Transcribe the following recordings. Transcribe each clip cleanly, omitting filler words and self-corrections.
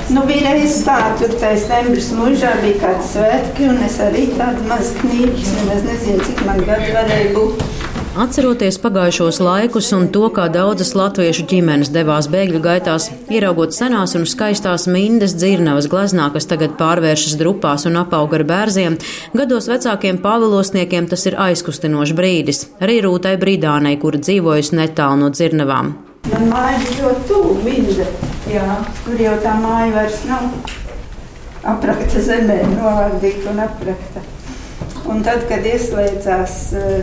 Nu, bija reiz tā, tur tais Vembras mužā bija kāds svētki, un es arī tādu maz knīģis, nemaz nezinu, cik man gadu varēja būt. Atceroties pagājušos laikus un to, kā daudzas latviešu ģimenes devās bēgļu gaitās, ieraugot senās un skaistās mindes dzirnavas gleznā, kas tagad pārvēršas drupās un apauga ar bērziem, gados vecākiem pāvilostniekiem tas ir aizkustinošs brīdis. Arī Rūtai Brīdānei, kura dzīvojusi netālu no dzirnavām. Man māja ir ļoti tuvu Minde, jā, kur jau tā māja vairs nav aprakta zemē, novardīta un aprakta. Un tad, kad ieslēdzās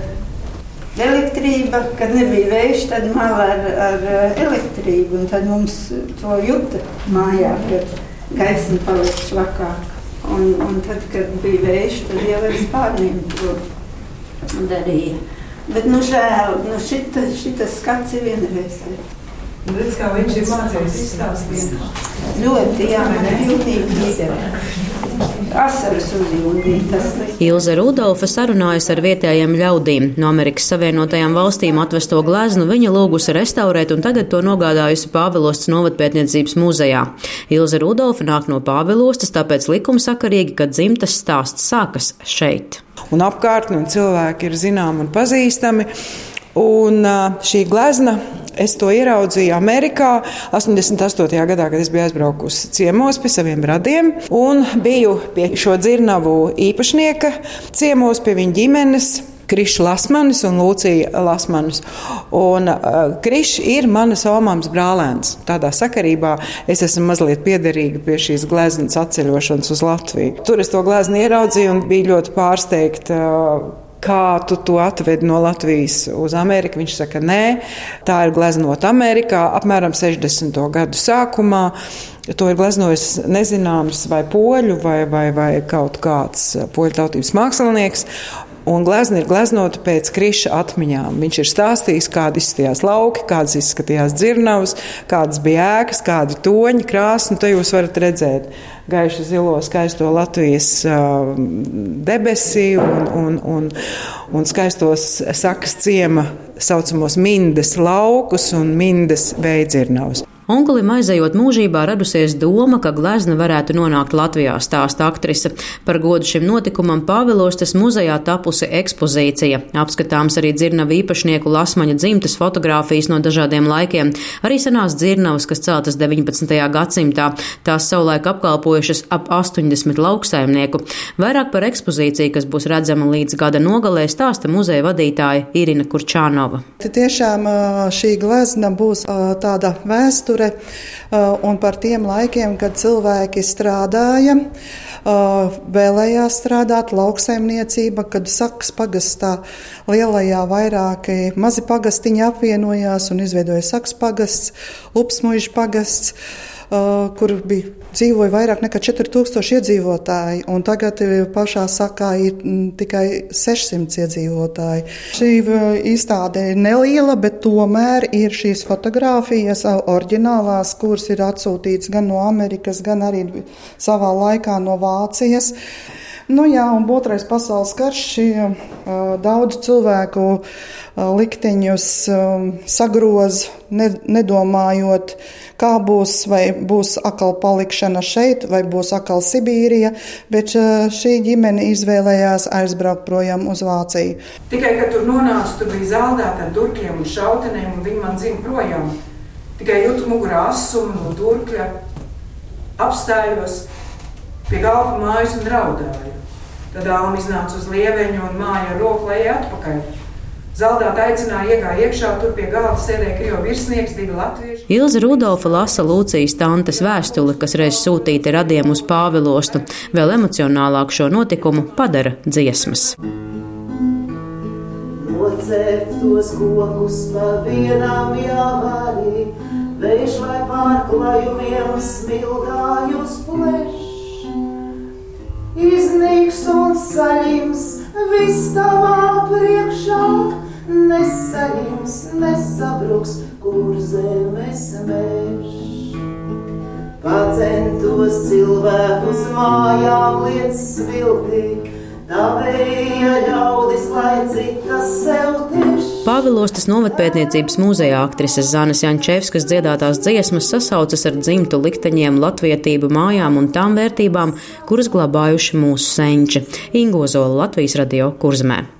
elektrība, kad nebija vējš, tad māla ar elektrību, un tad mums to juta mājā, kad gaisma paliek švakāk. Un tad, kad bija vējš, tad jau ar spārniem to darīja. Bet, žēl, šitas skats ir vienreizēji. Redz, kā viņš ir mācījis izstāstīt. Ļoti, jā, man ir jūtīgi izdevēja. Asaras uzjūdītas. Ilze Rudolfe sarunājas ar vietējiem ļaudīm. No Amerikas Savienotajām valstīm atvesto gleznu viņa lūgusi restaurēt un tagad to nogādājusi Pāvilostas novadpētniecības muzejā. Ilze Rudolfe nāk no Pāvilostas, tāpēc likumsakarīgi, ka dzimtas stāsts sākas šeit. Un apkārtni un cilvēki ir zināmi un pazīstami. Un šī glezna, es to ieraudzīju Amerikā 88. gadā, kad es biju aizbraukusi ciemos pie saviem radiem. Un biju pie šo dzirnavu īpašnieka ciemos pie viņa ģimenes. Krišs Lasmanis un Lūcija Lasmanis. Un Krišs ir manas omāmas brālēns. Tādā sakarībā es esmu mazliet piederīga pie šīs gleznas atceļošanas uz Latviju. Tur es to glezni ieraudzīju un biju ļoti pārsteigta. Kā tu to atvedi no Latvijas uz Ameriku? Viņš saka, nē, tā ir gleznota Amerikā apmēram 60. gadu sākumā. To ir gleznojis nezināms vai poļu vai kaut kāds poļu tautības mākslinieks. Un glezna ir gleznota pēc Kriša atmiņām. Viņš ir stāstījis, kādi izskatījās lauki, kādas izskatījās dzirnavas, kādas bija ēkas, kādi toņi, krāsa. Un te jūs varat redzēt gaiši zilo skaisto Latvijas debesi un skaistos sakas ciema saucamos Mindes laukus un Mindes veidzirnavas. Onkulim aizejot mūžībā radusies doma, ka glezna varētu nonākt Latvijā, stāsta aktrise. Par godu šim notikumam Pāvilostas muzejā tapusi ekspozīcija. Apskatāms arī dzirnavu īpašnieku Lasmaņa dzimtes fotogrāfijas no dažādiem laikiem, arī senās dzirnavas, kas celtas 19. gadsimtā. Tās savulaik apkalpojušas ap 80 lauksaimnieku. Vairāk par ekspozīciju, kas būs redzama līdz gada nogalē, stāsta muzeja vadītāja Irina Kurčānova. Tiešām šī glezna būs tāda vēsture un par tiem laikiem, kad cilvēki strādāja, vēlējās strādāt lauksaimniecība, kad Sakas pagastā lielajā vairāki mazi pagastiņi apvienojās un izveidoja Sakas pagasts, Upsmuiža pagasts, kur dzīvoja vairāk nekā 4000 iedzīvotāji, un tagad pašā Sakā ir tikai 600 iedzīvotāji. Šī izstāde ir neliela, bet tomēr ir šīs fotogrāfijas oriģinālās, kuras ir atsūtītas gan no Amerikas, gan arī savā laikā no Vācijas. Un Otrais pasaules karš daudz cilvēku likteņus sagroz, nedomājot, kā būs, vai būs atkal palikšana šeit, vai būs atkal Sibīrija, bet šī ģimene izvēlējās aizbraukt projām uz Vāciju. Tikai, kad tur nonāca, tur bija zaldēta ar durkļiem un šautenēm, un viņi man dzina projām. Tikai jūtu mugurā asumu no durkļa, apstājos pie galva mājas un raudāju. Tad Alma iznāca uz lieveņu un māja ar roku lejā atpakaļ. Zaldāta aicināja iegāja iekšā, tur pie galda sēdēja krievu virsnieks, 2 latvieši. Ilze Rudolfe lasa Lūcijas tantes vēstuli, kas reiz sūtīta radiem uz Pāvilostu. Vēl emocionālāk šo notikumu padara dziesmas. Nocērt tos kokus pa vienām jāvarī, vējš vai pārklājumiem smilgājus pleš. Iznīks un saļims viss tavā priekšā, nesaļims, nesabruks, kur zemes mežs. Pacentos cilvēkus mājām liec sviltī, tavēja ļaudis, lai citas sev tieš. Pāvilostas novatpētniecības muzeja aktrises Zanes Jančevskas dziedātās dziesmas sasaucas ar dzimtu likteņiem, latvietību, mājām un tām vērtībām, kuras glabājuši mūsu senči. Inga Ozola, Latvijas radio, Kurzemē.